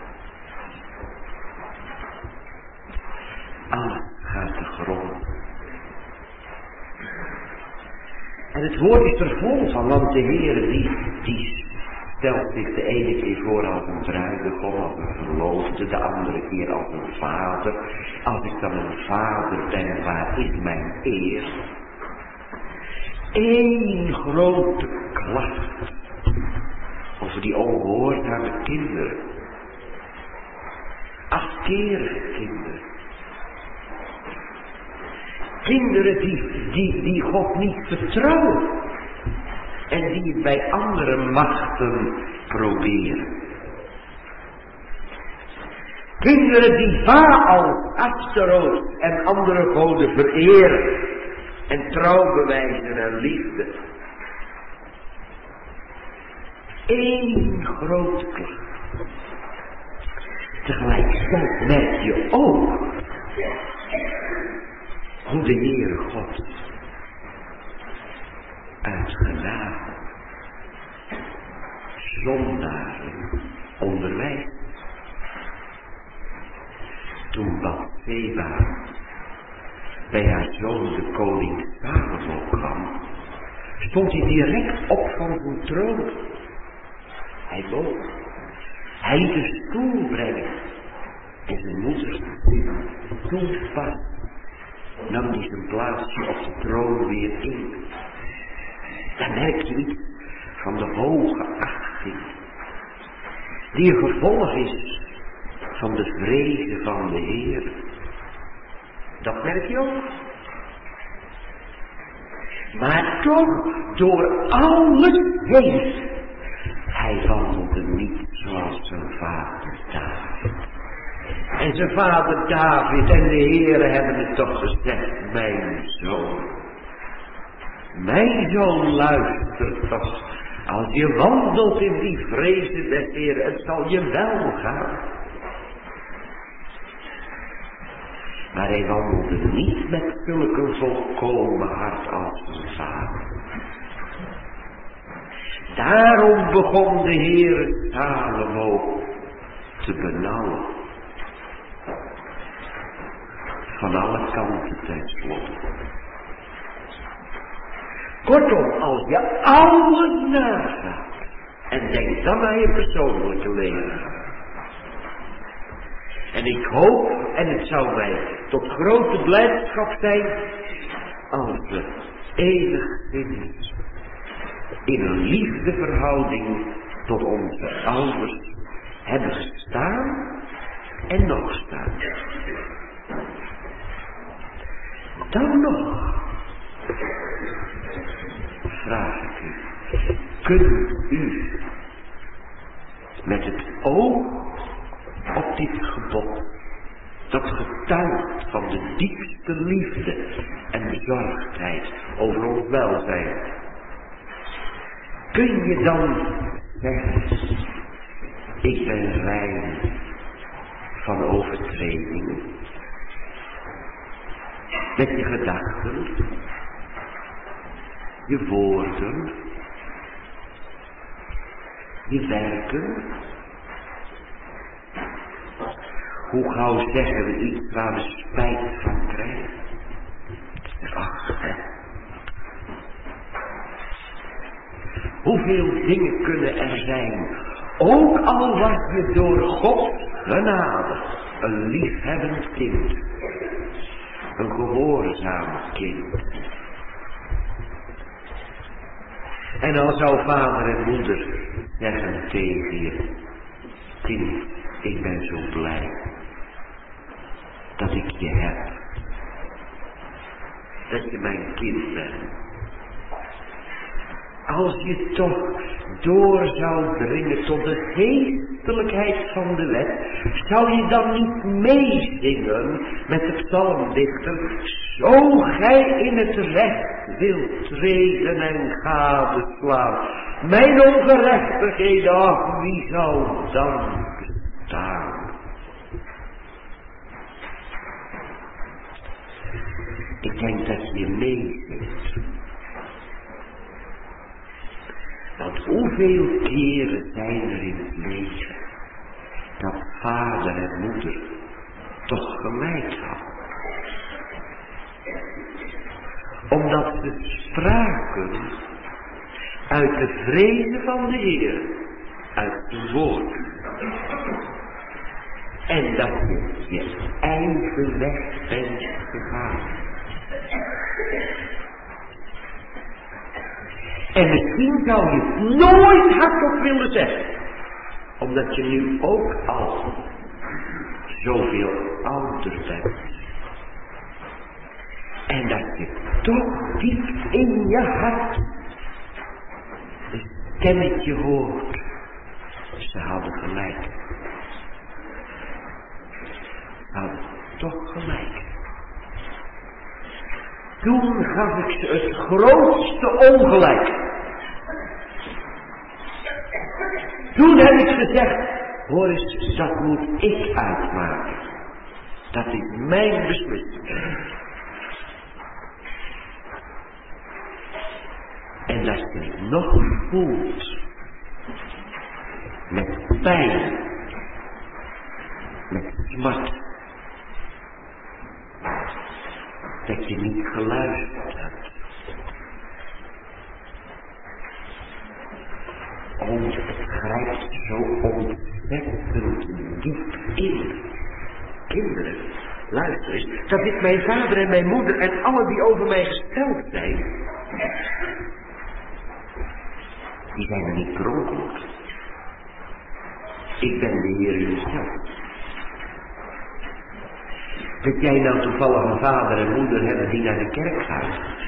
Speaker 1: Alles gaat te grond. En het woord is er vol van, want de Heer die, die stelt zich de ene keer voor als een bruidegom, als een verloofde, de andere keer als een vader. Als ik dan een vader ben, waar is mijn eer? Eén grote klacht over die ongehoorzame kinderen. afkerige kinderen. Kinderen die, die, die God niet vertrouwen. En die het bij andere machten proberen. Kinderen die Baal, Astaroth en andere goden vereren. En trouw bewijzen en liefde. Eén groot klacht. Tegelijkertijd merk je ook hoe de Heere God uit genade zondaren onderwijst. Toen Bathseba bij haar zoon de koning Salomo kwam, stond hij direct op van zijn troon. Hij boog. Hij liet een stoel brengen. En zijn moeder toen pas nam hij zijn plaatsje op de troon weer in. Dan merk je iets van de hoge achting. Die een gevolg is van de vrede van de Heer. Dat merk je ook. Maar toch door alles heen. Hij wandelde niet zoals zijn vader David. En zijn vader David en de Heere hebben het toch gezegd. Mijn zoon. Mijn zoon, luister toch. Als je wandelt in die vrede des Heeren, het zal je wel gaan. Maar hij wandelde niet met zulke volkomen hart als zijn vader. Daarom begon de Heere Salomo te benauwen. Van alle kanten tenslotte. Kortom, als je alles nagaat en denk dan aan je persoonlijke leven. En ik hoop, en het zou mij tot grote blijdschap zijn, als we enigszins in een liefdeverhouding tot onze ouders hebben gestaan en nog staan. Dan nog vraag ik u, kunt u met het oog op dit gebod, dat getuigt van de diepste liefde en bezorgdheid over ons welzijn, kun je dan zeggen, ik ben rein van overtredingen, met je gedachten, je woorden, je werken. Hoe gauw zeggen we iets waar we spijt van krijgen? Ach, hè. Hoeveel dingen kunnen er zijn, ook al was je door God genade een liefhebbend kind, een gehoorzaam kind. En dan zou vader en moeder zeggen tegen je, kind, ik ben zo blij dat ik je heb. Dat je mijn kind bent. Als je toch door zou dringen tot de geestelijkheid van de wet, zou je dan niet meezingen met de psalmdichter, zo gij in het recht wilt treden en gadeslaan, mijn ongerechtigheden, ach, wie zou dan bestaan? Ik denk dat je meezingt. Want hoeveel keren zijn er in het leven dat vader en moeder toch gelijk hadden. Omdat ze spraken uit de vrede van de Heer, uit het woord. En dat je je eigen weg bent gegaan. En misschien zou je het nooit hardop willen zeggen. Omdat je nu ook al zoveel ouder bent. En dat je toch diep in je hart een stemmetje hoort. Ze hadden gelijk. Ze hadden toch gelijk. Toen gaf ik ze het grootste ongelijk. Toen heb ik gezegd, hoor eens, dat moet ik uitmaken. Dat is mijn beslissing. En dat je het nog voelt. Met pijn. Met smart. Dat je niet geluisterd hebt. Oh, het grijpt zo ontzettend diep in. Kinderen, luister eens, dat dit mijn vader en mijn moeder en alle die over mij gesteld zijn, die zijn er niet per ongeluk. Ik ben de Heer uzelf. Dat jij nou toevallig een vader en moeder hebt die naar de kerk gaan.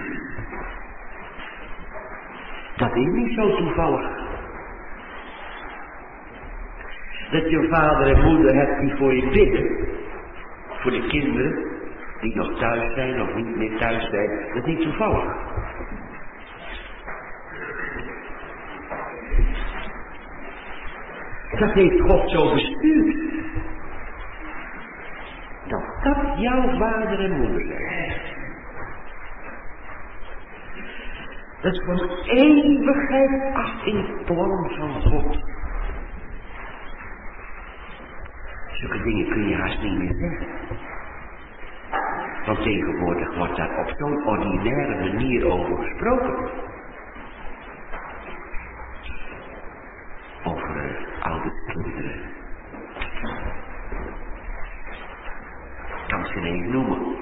Speaker 1: Dat is niet zo toevallig. Dat je een vader en moeder hebt die voor je bidden. Voor de kinderen die nog thuis zijn of niet meer thuis zijn. Dat is niet toevallig. Dat heeft God zo bestuurd. Dat dat jouw vader en moeder zijn. Dat is van eeuwigheid af in het plan van God. Zulke dingen kun je haast niet meer zeggen. Want tegenwoordig wordt daar op zo'n ordinaire manier over gesproken. Over uh, oude kinderen. Ik kan ze niet noemen.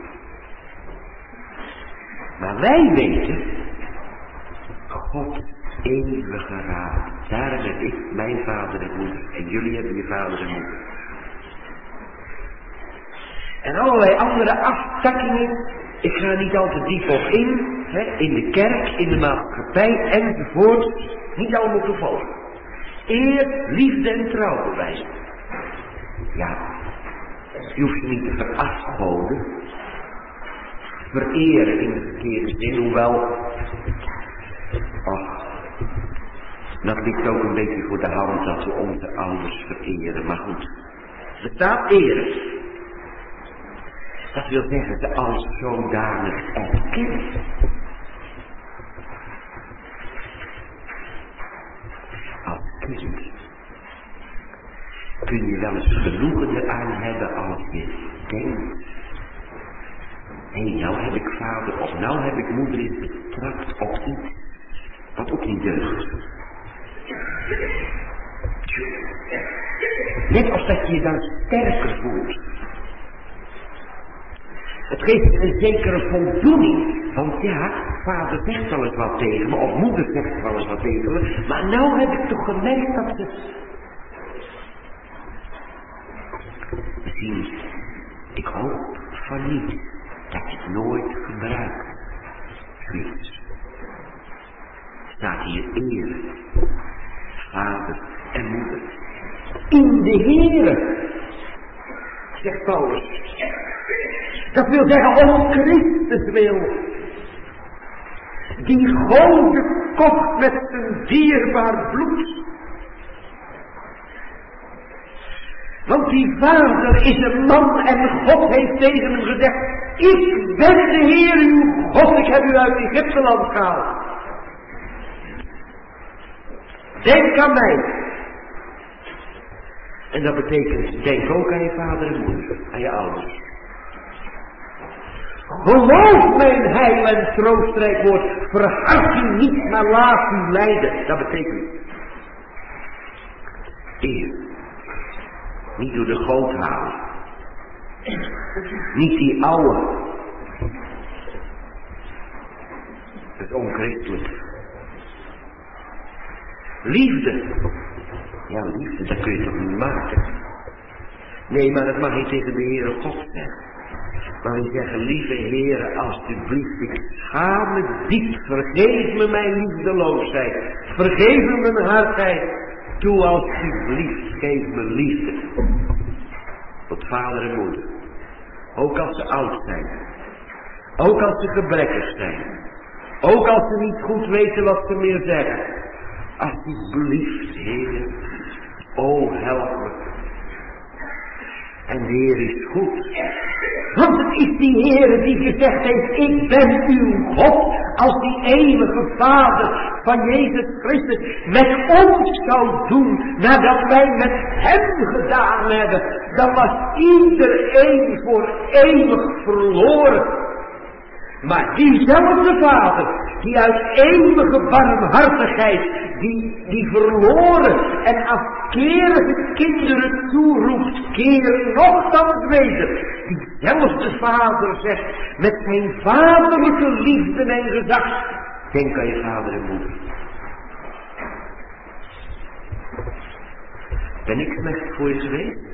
Speaker 1: Maar wij weten, God eeuwige raad. Daarom heb ik mijn vader en moeder. En jullie hebben je vader en moeder. En allerlei andere aftakkingen. Ik ga er niet al te diep op in. Hè, in de kerk, in de maatschappij enzovoort. Niet allemaal toevallig. Eer, liefde en trouw bewijzen. Ja, je hoeft je niet te verafgoden. Vereren in de verkeerde zin, hoewel. Ach, dat ligt ook een beetje voor de hand dat we onze ouders vereren. Maar goed, er staat eren. Dat wil zeggen ze als zodanig erkennen. Als kind kun je wel eens genoegen eraan hebben als je denkt. Hé, hey, nou heb ik vader of nou heb ik moeder in betrapt op iets wat ook niet deugt. Net als dat je je dan sterker voelt. Het geeft een zekere voldoening. Want ja, vader zegt wel eens wat tegen me, of moeder zegt wel eens wat tegen me. Maar nou heb ik toch gemerkt dat ze... Misschien, ik hoop van niet, dat je het nooit gebruikt. Zoiets. Staat hier eer. Vader en moeder. In de Heere, zegt Paulus. Dat wil zeggen om Christus wil. Die God gekocht met zijn dierbaar bloed. Want die vader is een man en God heeft tegen hem gezegd. Ik ben de Heer uw God, ik heb u uit Egypteland gehaald. Denk aan mij. En dat betekent, denk ook aan je vader en moeder, aan je ouders. Geloof mijn heil en troostrijk woord, verhard u niet, maar laat u lijden. Dat betekent eer. Niet door de goot halen. Niet die oude. Dat is onchristelijk. Liefde. Ja, liefde, dat kun je toch niet maken. Nee, maar dat mag je tegen de Heere God zeggen. Maar je zeggen, lieve Heere, alsjeblieft, ik schaam me diep. Vergeef me mijn liefdeloosheid. Vergeef me mijn hardheid. Doe alsjeblieft, geef me liefde. Tot vader en moeder. Ook als ze oud zijn. Ook als ze gebrekkig zijn. Ook als ze niet goed weten wat ze meer zeggen. Alsjeblieft, Heer. O, help me. En de Heer is goed. Want het is die Heer die gezegd heeft, ik ben uw God. Als die eeuwige Vader van Jezus Christus met ons zou doen, nadat wij met hem gedaan hebben, dan was iedereen voor eeuwig verloren. Maar diezelfde Vader, die uit eeuwige barmhartigheid, die, die verloren en afkerige kinderen toeroept, keer nogthans weder. Diezelfde Vader zegt, met zijn vaderlijke liefde en gezag, denk aan je vader en moeder. Ben ik slecht voor je geweest?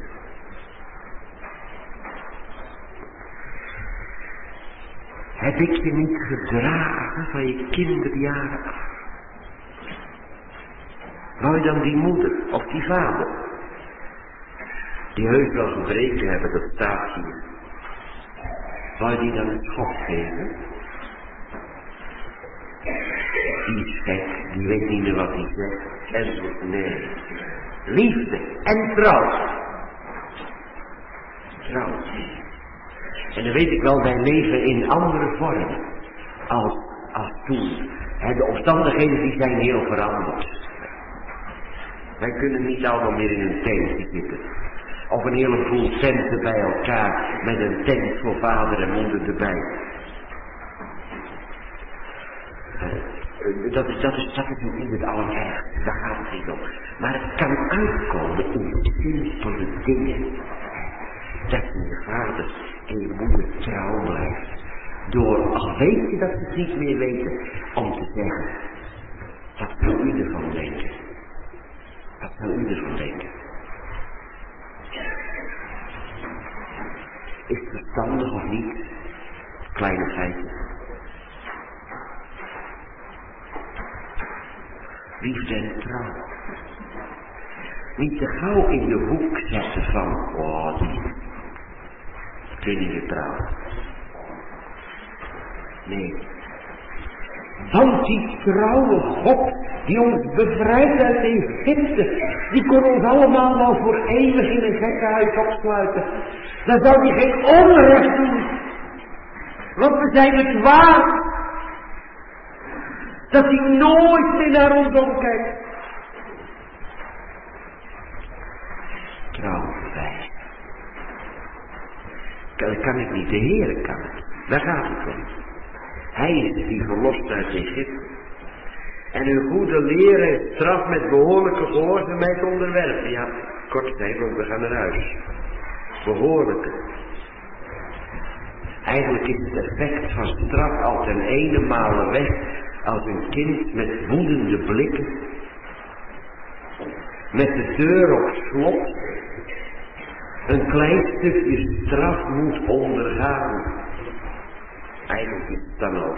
Speaker 1: Heb ik je niet gedragen van je kinderjaren af? Wou je dan die moeder of die vader, die heus wel gebreken hebben, dat staat hier. Wou je die dan een schop geven? Die is gek, die weet niet meer wat hij zegt. En nee, liefde en trouw. Trouw. En dan weet ik wel, wij leven in andere vormen als, als toen. He, de omstandigheden die zijn heel veranderd. Wij kunnen niet allemaal meer in een tentje zitten. Of een heleboel tenten bij elkaar met een tent voor vader en moeder erbij. Uh, dat, is, dat, is, dat is niet het allerergste, daar gaat het niet om. Maar het kan uitkomen in simpele dingen. Dat je vader en je moeder trouw blijft. Door, al weet je dat ze het niet meer weten, om te zeggen, wat zou u ervan denken? Wat zou u ervan denken? Is het verstandig of niet? Kleine feitjes. Liefde en trouw. Niet te gauw in de hoek zetten van, oh, die kun je niet trouwen. Nee. Want die trouwe God, die ons bevrijdt uit Egypte, die kon ons allemaal wel voor eeuwig in een gekkenhuis opsluiten. Dan zou hij geen onrecht doen. Want we zijn het waard. Dat hij nooit meer naar ons omkijkt. Trouw bewijs. Dat kan ik niet, de Heere kan het. Daar gaat het om. Hij is het die verlost uit Egypte. En uw goede leer en straf met behoorlijke gehoorzaamheid onderwerpen. Ja, kort tijd, want we gaan naar huis. Behoorlijke. Eigenlijk is het effect van straf al ten ene male weg als een kind met woedende blikken, met de deur op slot, een klein stukje straf moet ondergaan. Eigenlijk is het dan ook.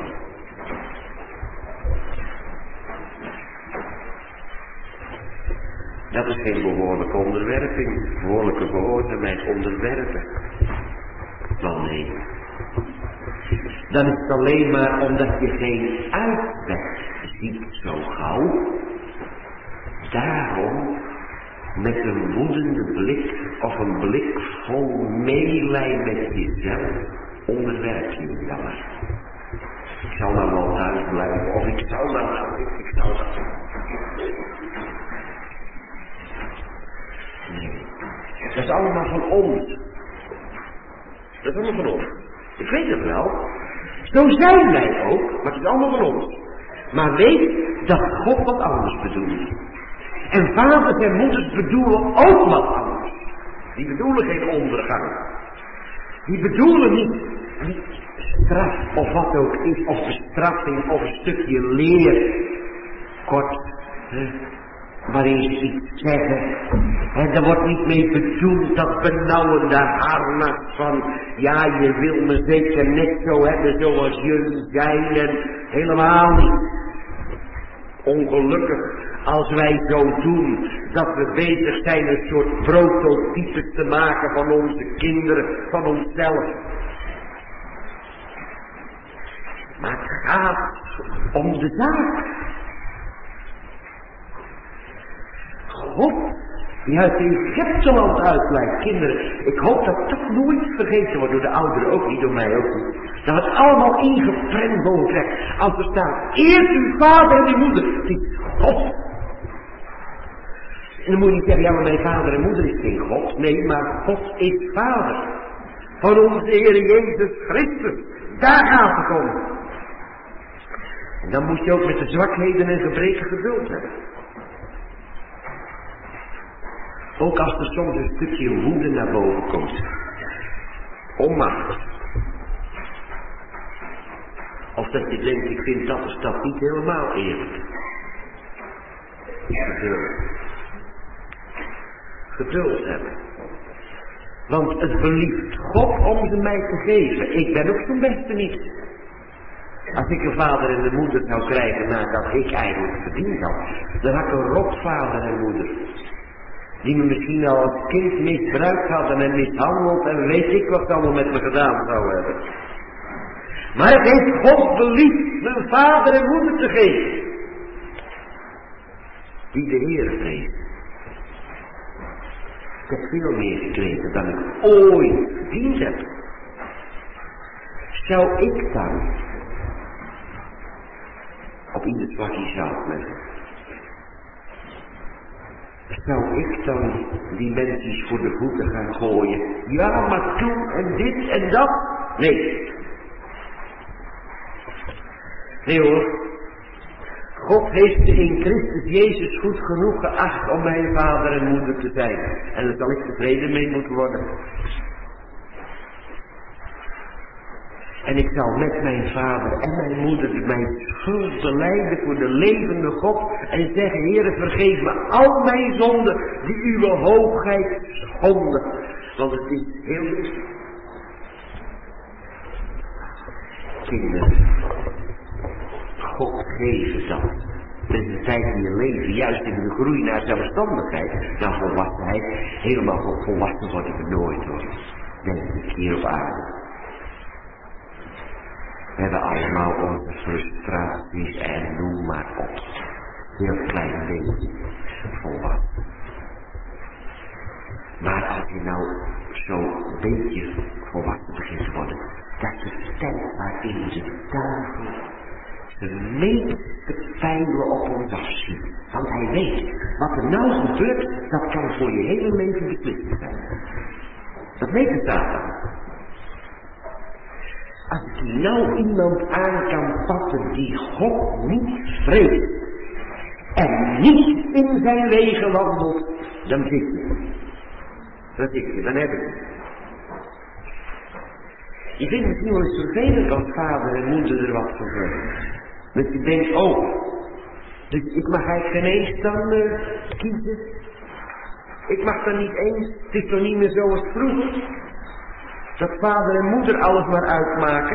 Speaker 1: Dat is geen behoorlijke onderwerping, behoorlijke gehoorzaamheid onderwerpen. Wel nee. Dan is het alleen maar omdat je geen uitweg ziet zo gauw. Daarom met een woedende blik of een blik vol meelij met jezelf onderwerp je je dan maar. Ik zal dan wel thuis blijven of ik zal dan wel, ik, ik zal dat. Nee, dat is allemaal van ons. Dat is allemaal van ons. Ik weet het wel. Zo zijn wij ook, maar het is allemaal van ons. Maar weet dat God wat anders bedoelt. En vaders en moeders bedoelen ook wat anders. Die bedoelen geen ondergang. Die bedoelen niet, niet straf of wat ook is, of bestraffing of een stukje leer. Kort, hè? waarin ze iets zeggen. En er wordt niet mee bedoeld dat benauwende harnas van, ja, je wil me zeker net zo hebben zoals jullie zijn en helemaal niet. Ongelukkig als wij zo doen dat we bezig zijn een soort prototypes te maken van onze kinderen, van onszelf. Maar het gaat om de zaak. God, die uit Egypteland uitleidt, kinderen. Ik hoop dat dat nooit vergeten wordt door de ouderen, ook niet door mij, ook niet. Dat het allemaal ingeprent boven krijgt. Als er staat, eert uw vader en uw moeder. Het is God. En dan moet je niet zeggen, ja, maar mijn vader en moeder is geen God. Nee, maar God is vader. Van onze Heer Jezus Christus. Daar gaat het om. En dan moet je ook met de zwakheden en gebreken geduld hebben. Ook als er soms een stukje woede naar boven komt. Onmacht. Of dat je denkt, ik vind dat of dat niet helemaal eerlijk. Geduld. Geduld hebben. Want het belieft God om ze mij te geven. Ik ben ook zo'n beste niet. Als ik een vader en een moeder zou krijgen nadat ik eigenlijk verdiend had, dan had ik een rotvader en moeder. Die me misschien al als kind misbruikt hadden en mishandeld en weet ik wat ze allemaal met me gedaan zou hebben. Maar het heeft God beliefd mijn vader en moeder te geven. Die de Heer vreest. Ik heb veel meer gekregen dan ik ooit verdiend heb. Zou ik dan op ieder zwakje zelf leggen? Zou ik dan die mensen voor de voeten gaan gooien? Ja, maar toen en dit en dat? Nee. Nee hoor. God heeft je in Christus Jezus goed genoeg geacht om mijn vader en moeder te zijn. En daar zal ik tevreden mee moeten worden. En ik zal met mijn vader en mijn moeder mijn schuld belijden voor de levende God. En zeggen, Heere, vergeef me al mijn zonden die uw hoogheid schonden. Want het is heel lief. Kinderen, God geeft dat. Dat is een tijd in je leven, juist in de groei naar zelfstandigheid, naar volwassenheid. Helemaal volwassen worden we nooit hoor. Denk ik hier op aarde. We hebben allemaal onze frustraties en noem maar op. Heel klein beetje volwassen. Maar als je nou zo'n beetje volwassen begint te worden, dat is de tijd waarin de duivel de meeste pijlen op ons afschiet. Want hij weet, wat er nou gebeurt, dat kan voor je hele leven beslissend zijn. Dat weet de Satan. Als hij nou iemand aan kan passen die God niet vreest en niet in zijn wegen wandelt, dan zit je. Dat zit je, dan heb ik het. Je vindt het niet wel eens vervelend als vader en moeder er wat van zeggen. Dat je denkt, oh, dus ik mag eigenlijk geen eens dan uh, kiezen. Ik mag dan niet eens, het is toch niet meer zoals vroeger. Dat vader en moeder alles maar uitmaken.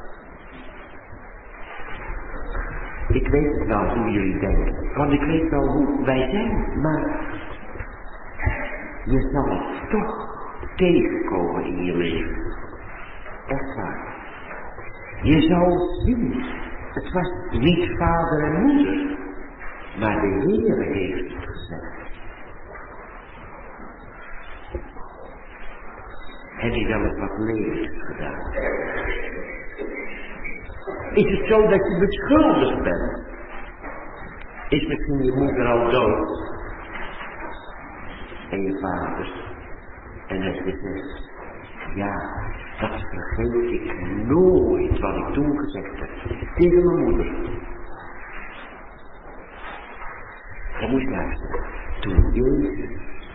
Speaker 1: Ik weet het wel hoe jullie denken. Want ik weet wel hoe wij zijn. Maar je zal het toch tegenkomen in je leven. Echt waar. Je zal zien. Het was niet vader en moeder. Maar de Heer heeft het gezegd. Heb je wel eens wat lelijks gedaan? Is het zo dat je beschuldigd bent? Is misschien je moeder al dood? En je vader? En het is het. Ja, dat vergeet ik nooit wat ik toen gezegd heb. Tegen mijn moeder. Dan moet je luisteren. Toen Jezus,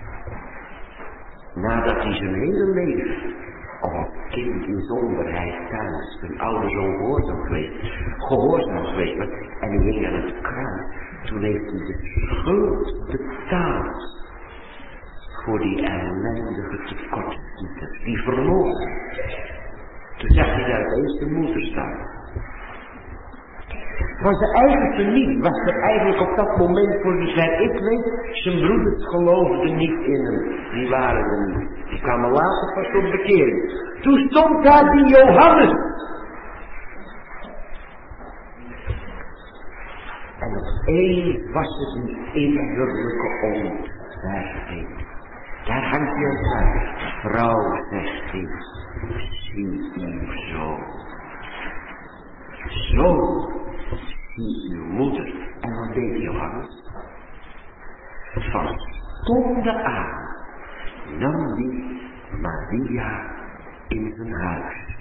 Speaker 1: nadat hij zijn hele leven als kind in zonderheid thuis zijn ouders ongehoorzaam geweest, gehoorzaam geweest was, en hij ging aan het kruis, toen heeft hij de schuld voor die ellendige tekortschieters, die verloren. Toen zag hij daar opeens de moeder staan. Van zijn eigen familie was er eigenlijk op dat moment, voor zover ik weet, zijn broeders geloofden niet in hem. Die waren er niet. Die kwamen later pas tot bekering. Toen stond daar die Johannes. En opeens was het een innerlijke ontferming. Daar hangt hij ons uit. Vrouw, zegt hij, zie uw zoon. Zoon, zie uw moeder. En wat deed Johannes? Van stonde aan nam die Maria in zijn huis.